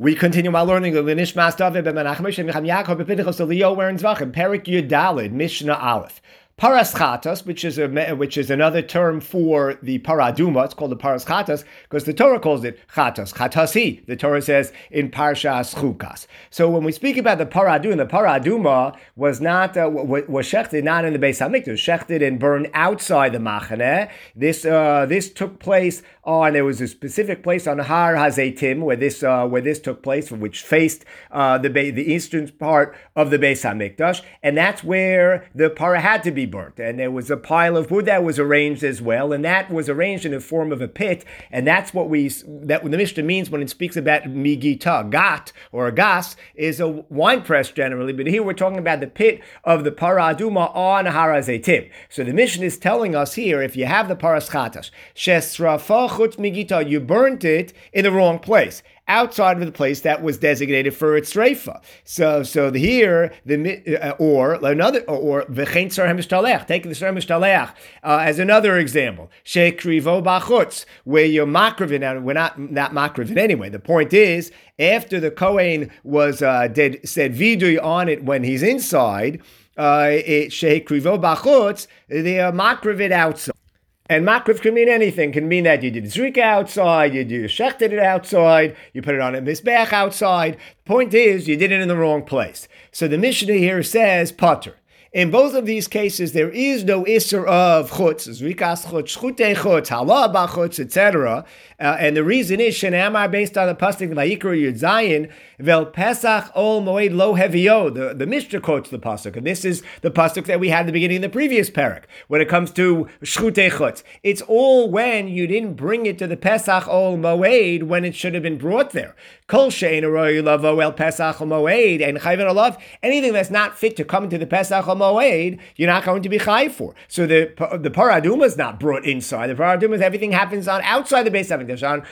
We continue our learning of Nishmas David ben Menachem Moshe Micham Yaakov ben Pinchas Elio Aaron Zvachim Perik Yud Daled Mishnah Aleph. Paras chatas, which is another term for the paraduma. It's called the paras chatas because the Torah calls it chatas. Chatasi, the Torah says in Parshas Chukas. So when we speak about the paraduma was not was shechted not in the Beis Hamikdash, shechted and burned outside the Machaneh. This took place on, there was a specific place on Har Hazeitim where this took place, which faced the eastern part of the Beis Hamikdash, and that's where the para had to be burnt. And there was a pile of wood that was arranged as well, and that was arranged in the form of a pit, and that's what the Mishnah means when it speaks about migita. Gat, or a gas, is a wine press generally, but here we're talking about the pit of the paraduma on Har Hazeitim. So the Mishnah is telling us here, if you have the paras chatas, shesrafa chutz migita, you burnt it in the wrong place, outside of the place that was designated for its streifa. So here v'chein tzar hamishtaleach. Take the tzar hamishtaleach as another example. Shekrivo bachutz, where you're makrivin. Now we're not makrivin anyway. The point is, after the kohen was said vidui on it when he's inside, shekrivo bachutz, they are makrivin outside. And makriv can mean anything. Can mean that you did zrika outside, you shechted it outside, you put it on a mizbech outside. The point is, you did it in the wrong place. So the Mishnah here says pater. In both of these cases, there is no isser of chutz, zrikas chutz, chutei chutz, halah bachutz, etc. And the reason is shenamar, based on the pasuk of Vayikra Yud Zayin, vel pesach ol moed lo hevio. The Mishnah quotes the pasuk, and this is the pasuk that we had at the beginning of the previous parak. When it comes to shchutei chutz, it's all when you didn't bring it to the pesach ol moed when it should have been brought there. Kol she'ein aroi lavo el pesach ol moed and chayven olav. Anything that's not fit to come into the pesach ol moed, you're not going to be chayv for. So the paraduma is not brought inside. The paraduma is everything happens on outside the Beis Hamikdash, on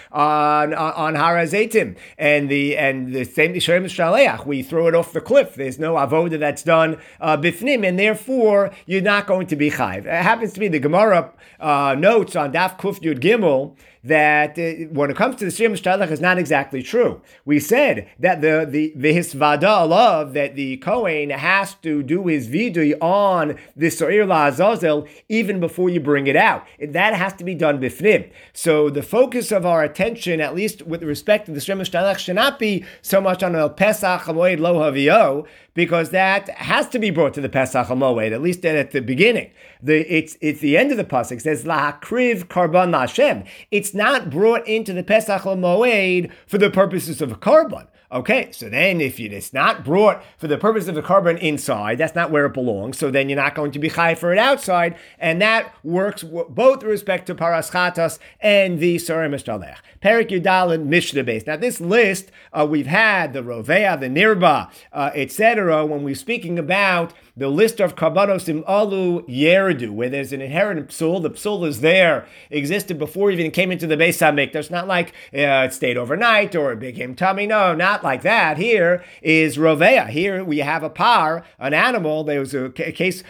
Har Hazeitim, and the same Shem Shaleach. We throw it off the cliff. There's no avoda that's done bifnim, and therefore you're not going to be chayv. It happens to be the Gemara notes on Daf Kuf Yud Gimel that when it comes to the Shem Shaleach, is not exactly true. We said that the hisvada alav, that the Kohen has to do his vidui on the So'ir La'azazel even before you bring it out. That has to be done bifnim. So the focus of our attention, at least with respect to the Shem Shaleach, should not be so much on el Pesach HaMoed Lo Havio, because that has to be brought to the Pesach HaMoed, at least at the beginning. It's the end of the pasuk. It says Lahakriv Karban Lashem. It's not brought into the Pesach HaMoed for the purposes of a karban. Okay, so then if it's not brought for the purpose of the karban inside, that's not where it belongs, so then you're not going to be chai for it outside, and that works both with respect to paras chatas and the Soreh Mishtalech. Perik Yudalin Mishnah base. Now this list, we've had the Rovea, the Nirba, etc., when we're speaking about the list of karbanos im alu yerdu, where there's an inherent psul. The psul is there, existed before even it came into the Beis Hamikdash. It's not like it stayed overnight or it became tummy. No, not like that. Here is rovea. Here we have a par, an animal. There was a case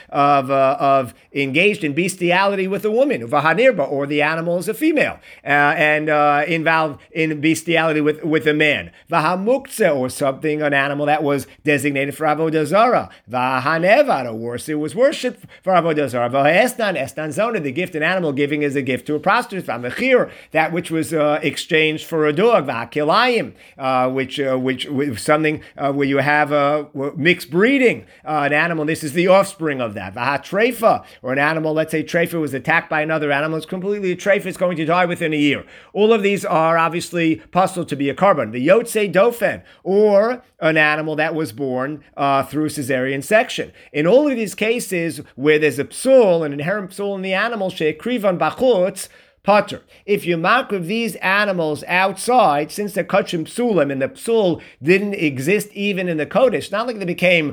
of engaged in bestiality with a woman, vahanirba, or the animal is a female, and involved in bestiality with a man. Vahamuktzeh, or something, an animal that was designated for avodah zarah. Vahanev, or it was worshipped for avodah zarah. Estan zona, the gift an animal giving is a gift to a prostitute. V'amechir, that which was exchanged for a dog. V'hakilayim, which something where you have mixed breeding, an animal. This is the offspring of that. V'hatreifa, or an animal. Let's say treifa was attacked by another animal. It's completely a treifa. It's going to die within a year. All of these are obviously possible to be a carbon. The yotzei dofen, or an animal that was born through cesarean section. In all of these cases where there's a psul, an inherent psul in the animal, she'ekrivan bachutz, Potter. If you makriv these animals outside, since they're kachim psulim and the psul didn't exist even in the kodesh, not like they became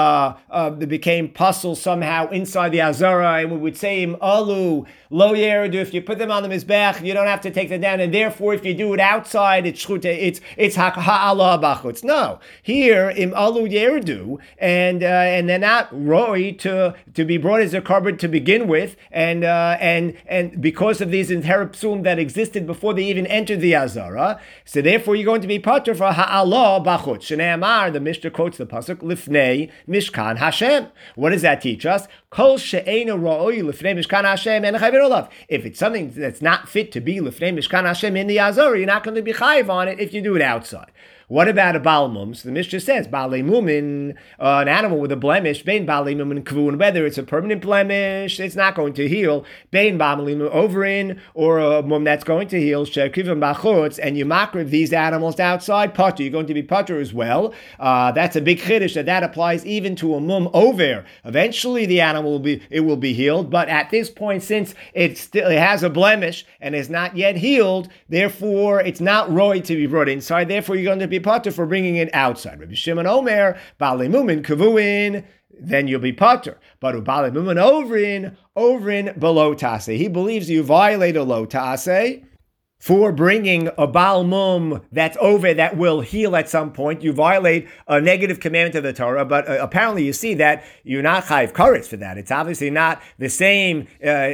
puzzle somehow inside the azara, and we would say im alu lo yeredu. If you put them on the mizbech, you don't have to take them down, and therefore if you do it outside, it's shchute, it's ha'ala bachutz. No, here im alu yeredu, and they're not roi to be brought as a carbon to begin with, and because of these Terah Psulim that existed before they even entered the Azara. So therefore, you're going to be patur for ha'alah b'chutz. Shnei amar, the Mishnah quotes the pasuk lifnei Mishkan Hashem. What does that teach us? Kol she'einu ra'oi lifnei Mishkan Hashem and chayvin olav. If it's something that's not fit to be lifnei Mishkan Hashem in the Azara, you're not going to be chayiv on it if you do it outside. What about a Baal Mum? So the Mishnah says, Baalei Mumin, an animal with a blemish, Bein Baalei Mumin Kvun, whether it's a permanent blemish, it's not going to heal, Bein Baalei Mumin Overin, or a Mum that's going to heal, Shekivim Bachutz, and you makriv these animals outside, Potter, you're going to be Potter as well. That's a big chiddush that applies even to a Mum Over. Eventually the animal will be healed, but at this point, since it has a blemish and is not yet healed, therefore it's not roy to be brought inside, therefore you're going to be potter for bringing it outside. Rabbi Shimon Omer, Baalei Mumin Kavuin, then you'll be potter. But Baalei Mumin Overin below Tase. He believes you violate a low Tase for bringing a Baal Mum that's over that will heal at some point. You violate a negative commandment of the Torah, but apparently you see that you're not chayiv karetz for that. It's obviously not the same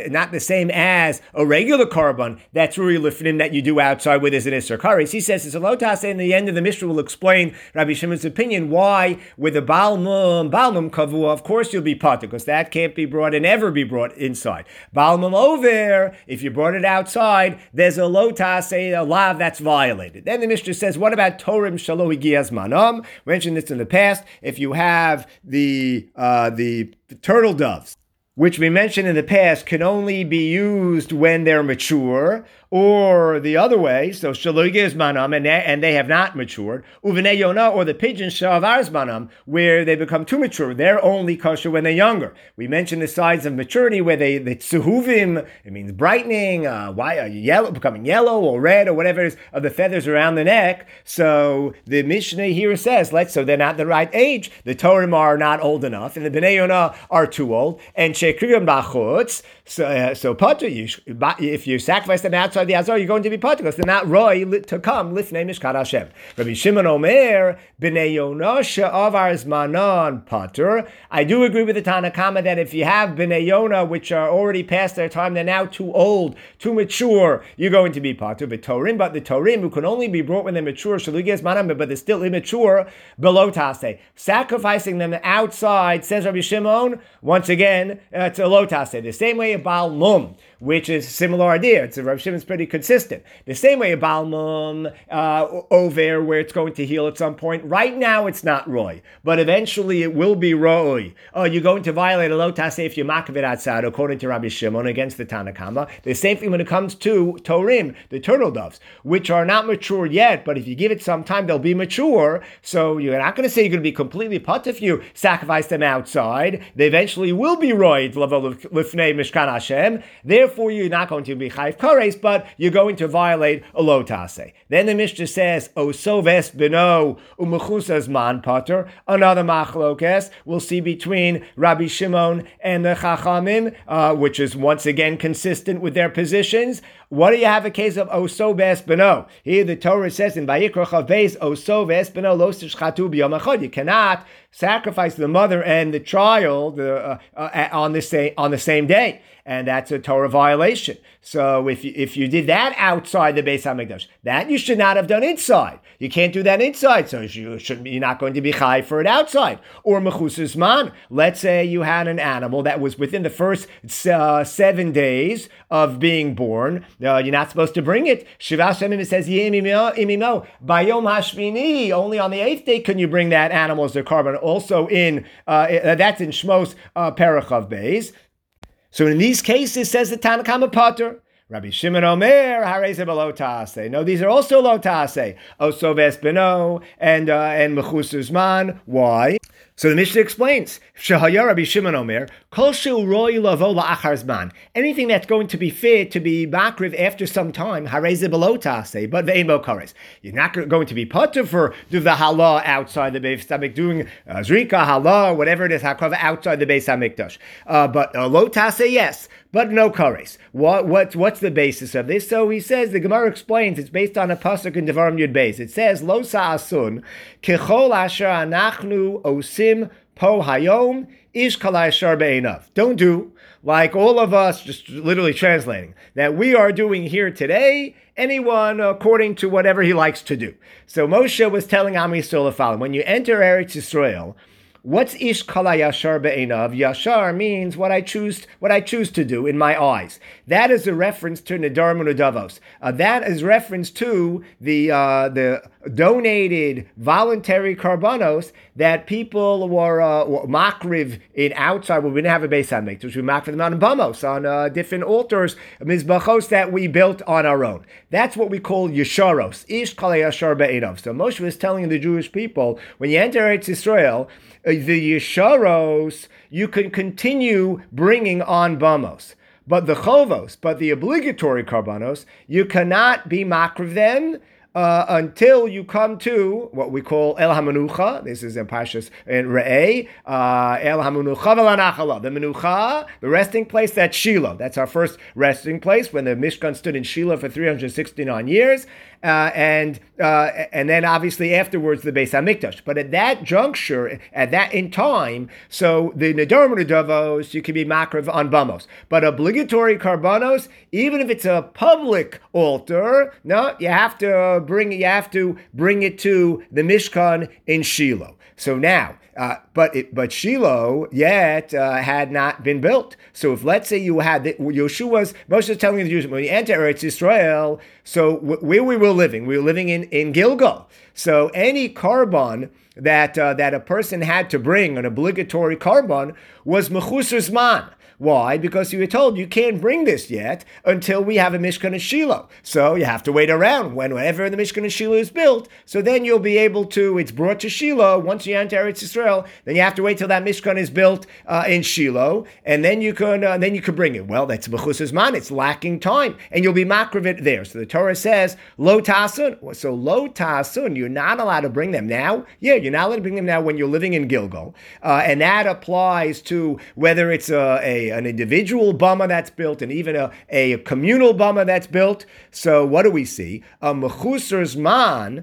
as a regular korban that's rui lifnim that you do outside with as an iser karetz. He says it's a lo taseh. In the end of the Mishnah will explain Rabbi Shimon's opinion why with a Baal Mum kavua, of course you'll be potter because that can't be brought and ever be brought inside. Baal Mum over, if you brought it outside, there's a lo say a lav that's violated. Then the Mishnah says, what about Torim Shalo Higiyas Manam? We mentioned this in the past. If you have the turtle doves, which we mentioned in the past, can only be used when they're mature, or the other way, so Shalo Higiyas Manam, and they have not matured, Uvnei Yonah, or the pigeons Shavar's Manam, where they become too mature. They're only kosher when they're younger. We mentioned the signs of maturity where the tsuhuvim, it means brightening, yellow, becoming yellow or red or whatever it is, of the feathers around the neck. So the Mishnah here says, so they're not the right age. The Torim are not old enough, and the Bnei Yonah are too old. And Shekrivim Bachutz, so Potter, if you sacrifice them outside the Azor, you're going to be Potter, because they're not roy to come lifnei Mishkan Hashem. Rabbi Shimon Omer, Bnei Yonah she'avar zmanon Potter. I do agree with the Tana Kama that if you have Bnei Yonah, which are already past their time, they're now too old, too mature, you're going to be Potter. But the Torim, who can only be brought when they're mature, but they're still immature, below Tase. Sacrificing them outside, says Rabbi Shimon, once again, it's a low Tase. The same way a Baal Mum, which is a similar idea. Rabbi Shimon's pretty consistent. The same way a Baal Mum over, where it's going to heal at some point. Right now, it's not roy, but eventually it will be roy. You're going to violate a lo taseh if you makav it outside, according to Rabbi Shimon, against the Tana Kama. The same thing when it comes to Torim, the turtle doves, which are not mature yet, but if you give it some time, they'll be mature. So you're not going to say you're going to be completely put if you sacrifice them outside. They eventually will be roy, lifnei Mishkan Hashem. Therefore, you're not going to be chayiv kares, but you're going to violate a lo taseh. Then the Mishnah says, Osoves beno umechusas man pater. Another machlokes we'll see between Rabbi Shimon and the Chachamim, which is once again consistent with their positions. What do you have a case of Osoves beno? Here the Torah says in Vayikra Chav Beis, Osoves beno lo tishchatu b'yom echad. You cannot sacrifice the mother and the child on the same day. And that's a Torah violation. So if you did that outside the Beis HaMikdash, that you should not have done inside. You can't do that inside, so you're not going to be chai for it outside. Or mechusas man. Let's say you had an animal that was within the first 7 days of being born. You're not supposed to bring it. Shiva Shemim says imimo bayom hashmini. Only on the 8th day can you bring that animal as a carbon. Also that's in Shmos Parachav Beis. So in these cases, says the Tana Kama Potter, Rabbi Shimon Omer, Hareze below Tase. No, these are also lo Tase. Osoves beno and mechusas man. Why? So the Mishnah explains, Shehaya Rabbi Shimon Omer, Kol she'u roi lavo la'achar zman. Anything that's going to be fit to be makriv after some time, hareze below taseh, but ve'ein bo kares. You're not going to be potter for do the halah outside the Beis Hamikdash, doing zrika, halah, whatever it is, hakrava outside the Beis Hamikdash. But lo taseh, yes, but no kares. What's the basis of this? So he says, the Gemara explains, it's based on a pasuk in Devarim Yud Beis. It says, Lo sa'asun, kechol asher anachnu osim po hayom ish kol hayashar be'einav. Don't do like all of us, just literally translating, that we are doing here today, anyone according to whatever he likes to do. So Moshe was telling Am Yisrael the following: when you enter Eretz Yisrael, what's ish kol hayashar be'einav? Yashar means what I choose to do in my eyes. That is a reference to Nedarim Unedavos. That is reference to the donated voluntary karbanos that people were makriv in outside. Well, we didn't have a Beis Hamikdash. We makriv them on bamos, on different altars, mizbachos that we built on our own. That's what we call yesharos. Ish kol hayashar be'einav. So Moshe was telling the Jewish people, when you enter Eretz Yisrael, the yesharos, you can continue bringing on bamos. But the chovos, but the obligatory karbanos, you cannot be makriv them until you come to what we call El HaMenucha. This is in Parshas in Re'eh. El HaMenucha v'lanachala. The Menucha, the resting place, that's Shiloh. That's our first resting place when the Mishkan stood in Shiloh for 369 years. And then obviously afterwards the Beis Hamikdash. But at that juncture, in time, so the Nedarim Unedavos, you can be makriv on bamos. But obligatory karbanos, even if it's a public altar, no, you have to bring it to the Mishkan in Shiloh. So now, but Shiloh yet had not been built. So if let's say you had Moshe is telling the Jews when you enter Eretz Yisrael, so where we were living in Gilgal. So any carbon that a person had to bring, an obligatory carbon, was mechusar zman. Why? Because you were told you can't bring this yet until we have a Mishkan in Shiloh. So you have to wait around whenever the Mishkan in Shiloh is built. So then you'll be able to, it's brought to Shiloh. Once you enter Eretz Yisrael, then you have to wait till that Mishkan is built in Shiloh, and then you can bring it. Well, that's Mechusas Man. It's lacking time, and you'll be makriv it there. So the Torah says, Lo Tasun. So Lo Tasun, you're not allowed to bring them now. Yeah, you're not allowed to bring them now when you're living in Gilgal. And that applies to whether it's an individual bama that's built and even a communal bama that's built. So what do we see? A mechusar zman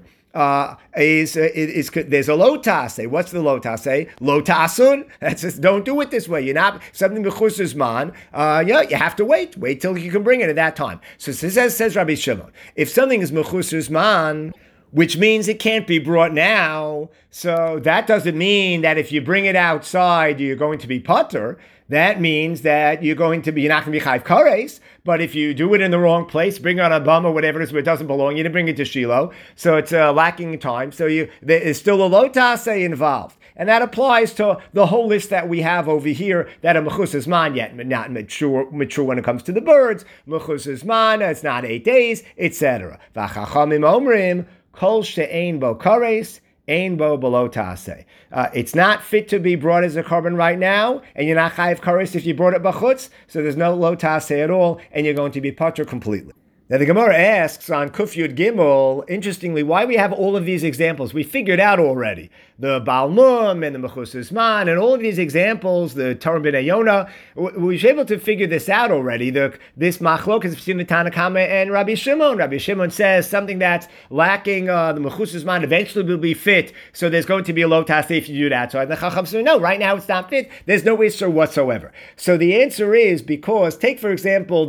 is there's a lotase. What's the lotase? Lotasun. That's just don't do it this way. You're not something mechusar zman. You have to wait till you can bring it at that time. So says Rabbi Shimon, if something is mechusar zman, which means it can't be brought now, so that doesn't mean that if you bring it outside, you're going to be patur. That means that you're not going to be chayv kares, but if you do it in the wrong place, bring it on a bum or whatever it is where it doesn't belong, you didn't bring it to Shiloh, so it's lacking time, so there is still a lotase involved. And that applies to the whole list that we have over here that a mechusas man yet not mature when it comes to the birds. Mechusas man, it's not 8 days, etc. V'chachamim omrim, kol she'ein bo kares, ein bo below taseh. It's not fit to be brought as a carbon right now, and you're not chayiv kares if you brought it bachutz, so there's no lo taseh at all, and you're going to be patur completely. Now the Gemara asks on Kuf Yud Gimel, interestingly, why we have all of these examples. We figured out already the Baal Mum and the Mechusas Man and all of these examples, the Torah B'nai Yonah. We were able to figure this out already. This machlokas between the Tanna Kama and Rabbi Shimon. Rabbi Shimon says something that's lacking the Mechusas Man eventually will be fit, so there's going to be a low task if you do that. So the Chacham said, no, right now it's not fit. There's no issue whatsoever. So the answer is because, take for example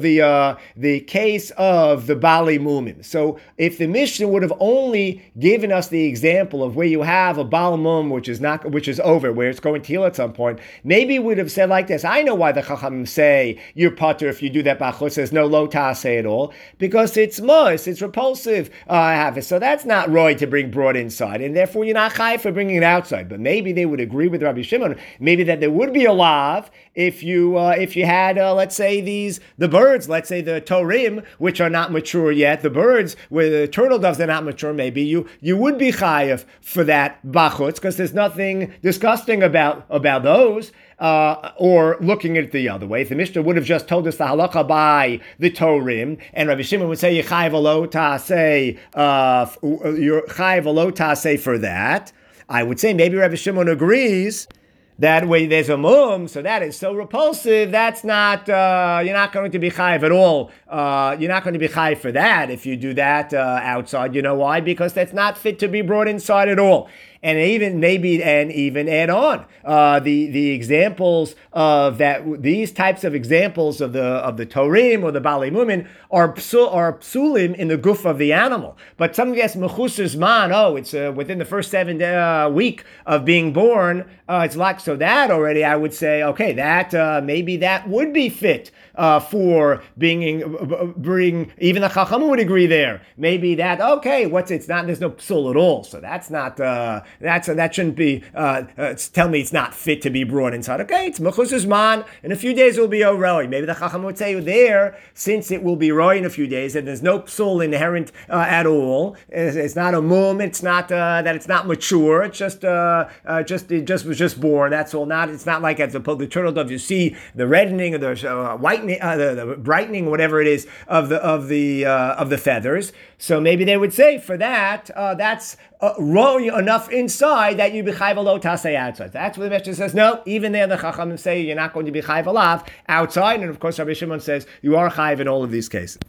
the case of the Bali Mumim. So if the Mishnah would have only given us the example of where you have a Bal Mum, which is over, where it's going to heal at some point, maybe we would have said like this. I know why the Chachamim say you're patur if you do that bachus. There's no lo taseh at all because it's mus, it's repulsive. So that's not roy to bring brought inside, and therefore you're not chai for bringing it outside. But maybe they would agree with Rabbi Shimon. Maybe that there would be a lav if you had let's say the birds, let's say the torim, which are not mature yet. The birds with the turtle doves, they're not mature. Maybe you would be chayiv for that bachutz because there's nothing disgusting about those. Or looking at it the other way, if the Mishnah would have just told us the halacha by the Torim, and Rabbi Shimon would say you're chayiv lo taseh for that, I would say maybe Rabbi Shimon agrees. That way there's a mum, so that is so repulsive, that's not, you're not going to be chayiv at all. You're not going to be chayiv for that if you do that outside. You know why? Because that's not fit to be brought inside at all. and even add on the examples of that. These types of examples of the Torim or the Balei Mumin are psulim in the guf of the animal. But some guess mechusas man. Oh, it's within the first 7 week of being born. It's like, so that already I would say, okay, that maybe that would be fit for bring. Even the Chacham would agree there. Maybe that, okay, it's not. There's no psul at all. So that's not. That shouldn't be. Tell me it's not fit to be brought inside. Okay, it's mechusas man. In a few days it will be roi. Maybe the Chacham would say there, since it will be roi in a few days, and there's no psul inherent at all. It's not a mum. It's not that it's not mature. It's just was just born. That's all. It's not like as opposed to the turtle dove. You see the reddening or the whitening, the brightening, whatever it is of the feathers. So maybe they would say for that that's raw enough inside that you be chayv lo tasei outside. That's what the Mishnah says. No, even there the Chachamim say you're not going to be chayv alav outside, and of course Rabbi Shimon says you are chayv in all of these cases.